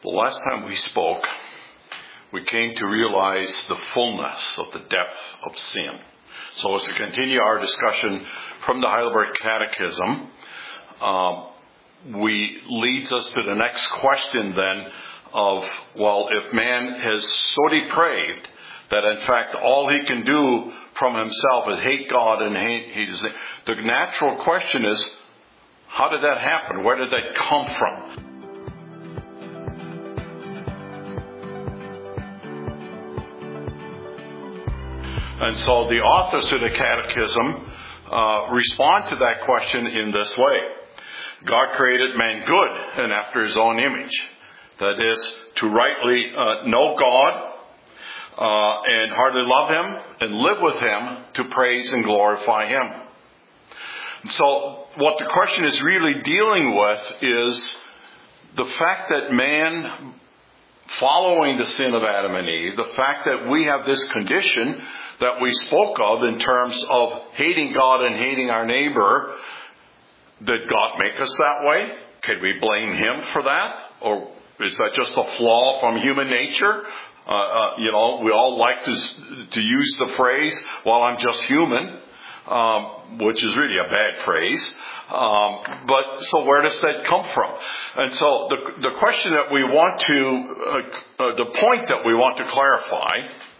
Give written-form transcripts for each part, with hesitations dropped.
The last time we spoke, we came to realize the fullness of the depth of sin. So as we continue our discussion from the Heidelberg Catechism, leads us to the next question then of, well, if man is so depraved that in fact all he can do from himself is hate God and hate his name, the natural question is, how did that happen? Where did that come from? And so the authors of the Catechism respond to that question in this way. God created man good and after his own image. That is, to rightly know God and heartily love Him and live with Him to praise and glorify Him. So what the question is really dealing with is the fact that man, following the sin of Adam and Eve, the fact that we have this condition that we spoke of in terms of hating God and hating our neighbor, did God make us that way? Can we blame Him for that? Or is that just a flaw from human nature? We all like to use the phrase, well, I'm just human, which is really a bad phrase. But so where does that come from? And so the question that we want to, the point that we want to clarify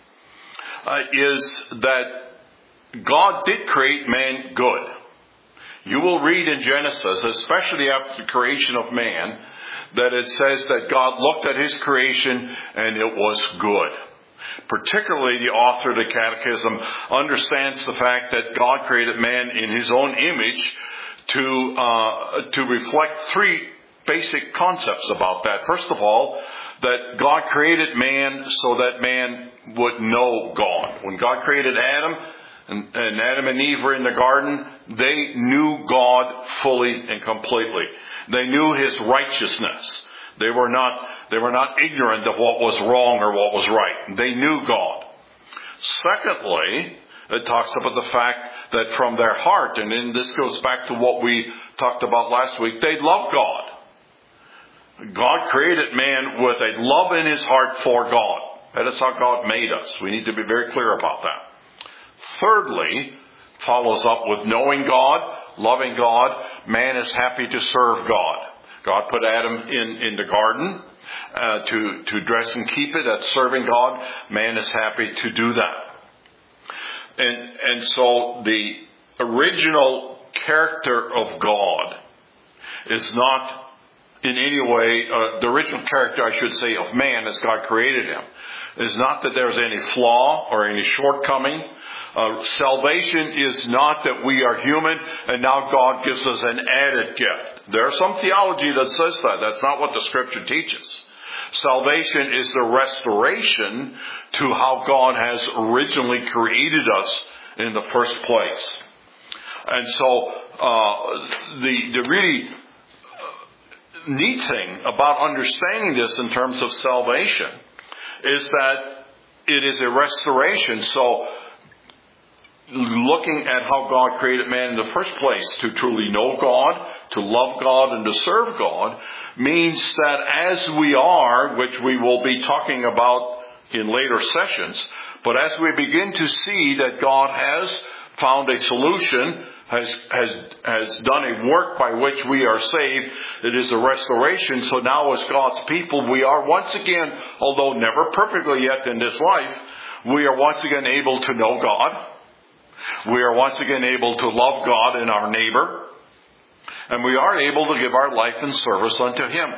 is that God did create man good. You will read in Genesis, especially after the creation of man, that it says that God looked at His creation and it was good. Particularly the author of the Catechism understands the fact that God created man in His own image to reflect three basic concepts about that. First of all, that God created man so that man would know God. When God created Adam, and Adam and Eve were in the garden, they knew God fully and completely. They knew His righteousness. They were not ignorant of what was wrong or what was right. They knew God. Secondly, it talks about the fact that from their heart, and then this goes back to what we talked about last week, they loved God. God created man with a love in his heart for God. That is how God made us. We need to be very clear about that. Thirdly, follows up with knowing God, loving God. Man is happy to serve God. God put Adam in the garden to dress and keep it. That's serving God. Man is happy to do that. And so the original character of God is not in any way, the original character, I should say, of man as God created him, is not that there's any flaw or any shortcoming. Salvation is not that we are human and now God gives us an added gift. There's some theology that says that. That's not what the Scripture teaches. Salvation is the restoration to how God has originally created us in the first place. And so the really neat thing about understanding this in terms of salvation is that it is a restoration. So looking at how God created man in the first place, to truly know God, to love God, and to serve God, means that as we are, which we will be talking about in later sessions, but as we begin to see that God has found a solution, has done a work by which we are saved, it is a restoration. So now as God's people, we are once again, although never perfectly yet in this life, we are once again able to know God. We are once again able to love God and our neighbor. And we are able to give our life in service unto Him.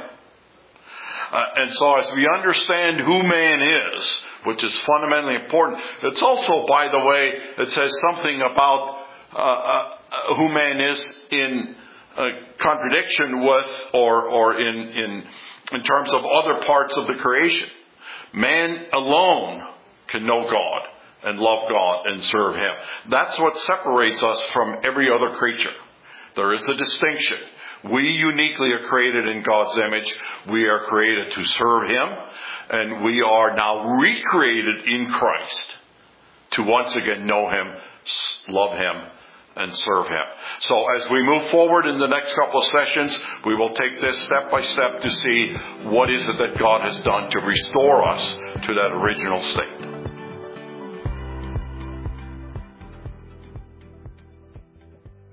And so as we understand who man is, which is fundamentally important, it's also, by the way, it says something about who man is in contradiction with or in terms of other parts of the creation. Man alone can know God and love God and serve Him. That's what separates us from every other creature. There is a distinction. We uniquely are created in God's image. We are created to serve Him. And we are now recreated in Christ to once again know Him, love Him, and serve Him. So as we move forward in the next couple of sessions, we will take this step by step to see what is it that God has done to restore us to that original state.